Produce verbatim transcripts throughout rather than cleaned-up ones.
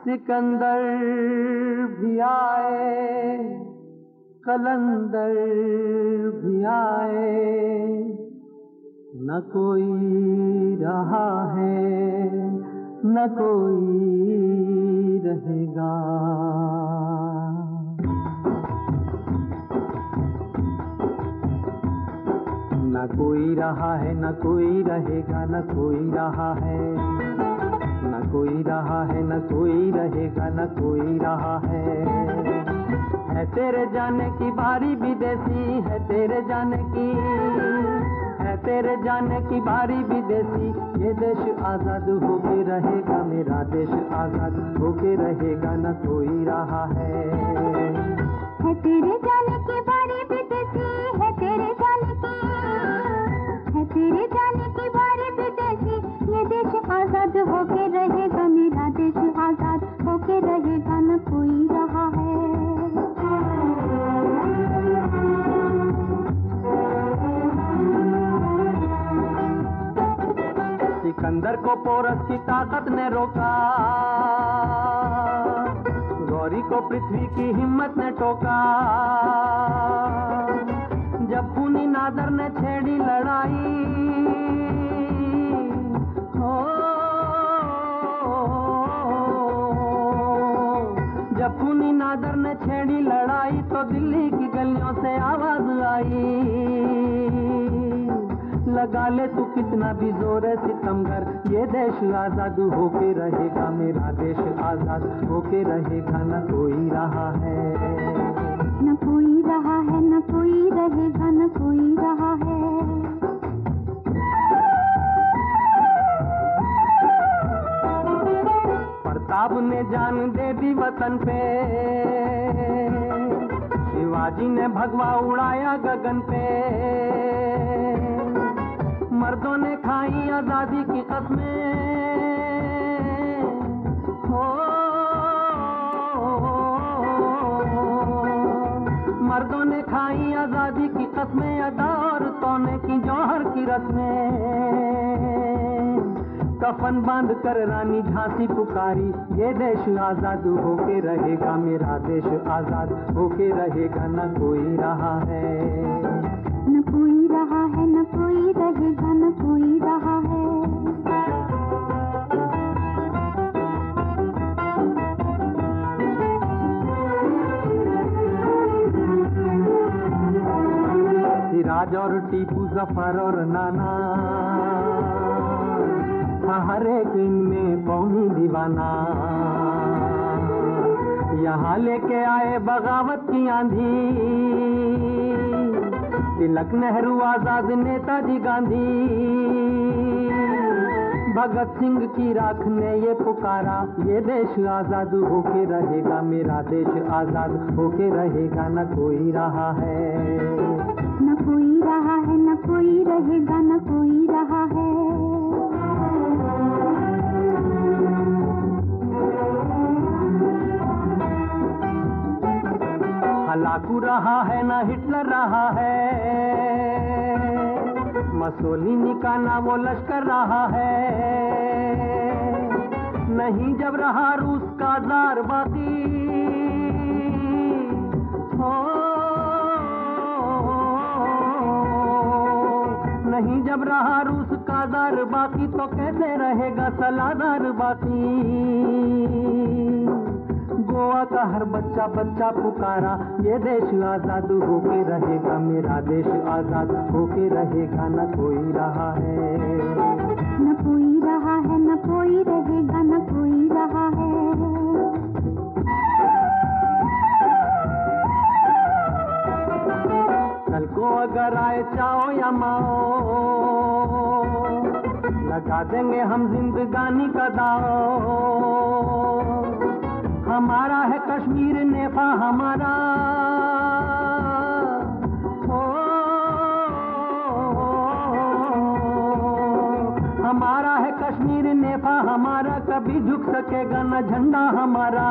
सिकंदर भी आए, कलंदर भी आए, न कोई रहा है न कोई रहेगा। न कोई रहा है न कोई रहेगा, न कोई रहा है न कोई रहा है न कोई रहेगा, न कोई रहा है। है तेरे जाने की बारी विदेशी, है तेरे जाने की, है तेरे जाने की बारी विदेशी। ये देश आजाद होके रहेगा, मेरा देश आजाद होके रहेगा, न कोई रहा है। है तेरे जाने की बारी विदेशी, है तेरे जाने की, है तेरे जाने की बारी विदेशी। ये देश आजाद होके रहेगा, मेरा देश आजाद होके रहेगा, न कोई रहा है। सिकंदर को पोरस की ताकत ने रोका, गौरी को पृथ्वी की हिम्मत ने टोका। जब खूनी नादर ने छेड़ी लड़ाई, हो जब खूनी नादर ने छेड़ी लड़ाई, तो दिल्ली की गलियों से आवाज आई, लगा ले तू कितना भी जोर है सितमगर। ये देश आजाद होके रहेगा, मेरा देश आजाद होके रहेगा, न कोई रहा है न कोई रहा है न कोई रहेगा, न कोई रहा है। प्रताप ने जान दे दी वतन पे, शिवाजी ने भगवा उड़ाया गगन पे। मर्दों ने खाई आजादी की कसमें, हो मर्दों ने खाई आजादी की कसमें, अदा औरतों ने की जौहर की रस्में। कफन बांध कर रानी झांसी पुकारी, ये देश आजाद होके रहेगा, मेरा देश आजाद होके रहेगा, न कोई रहा है न कोई रहा है न कोई रहेगा, न कोई रहा है। सिराज और टीपू, जफर और नाना, हर एक इनमें पौनी दीवाना। यहाँ लेके आए बगावत की आंधी, तिलक, नेहरू, आजाद, नेताजी गांधी। भगत सिंह की राख ने ये पुकारा, ये देश आजाद होके रहेगा, मेरा देश आजाद होके रहेगा, न कोई रहा है न कोई रहा है न कोई रहेगा, न कोई रहा है। हलाकू रहा है न हिटलर रहा है, मसोलिनी का ना वो लश्कर रहा है। नहीं जब रहा रूस का जार बाकी, हो नहीं जब रहा रूस का जार बाकी, तो कैसे रहेगा सलादार बाकी। गोवा का हर बच्चा बच्चा पुकारा, ये देश आजाद होके रहेगा, मेरा देश आजाद होके रहेगा, न कोई रहा है न कोई रहा है न कोई रहेगा, न कोई रहा है। कल को अगर आए चाओ या माओ, लगा देंगे हम जिंदगानी का दाव। हमारा है कश्मीर नेफा हमारा, हो हमारा है कश्मीर नेफा हमारा, कभी झुक सकेगा न झंडा हमारा।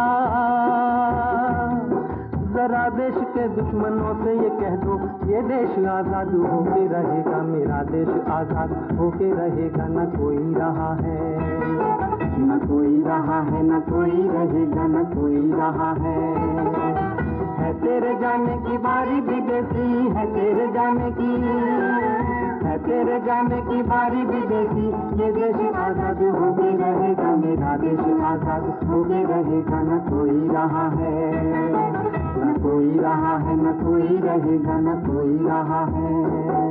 जरा देश के दुश्मनों से ये कह दो, ये देश आजाद होके रहेगा, मेरा देश आजाद होके रहेगा, न कोई रहा है न कोई रहा है न कोई रहेगा न कोई रहा है। है तेरे जाने की बारी विदेशी, है तेरे जाने की, है तेरे जाने की बारी विदेशी। ये देश आजाद होके रहेगा, मेरा देश आजाद होके रहेगा। न कोई रहा है न कोई रहा है न कोई रहेगा न कोई रहा है।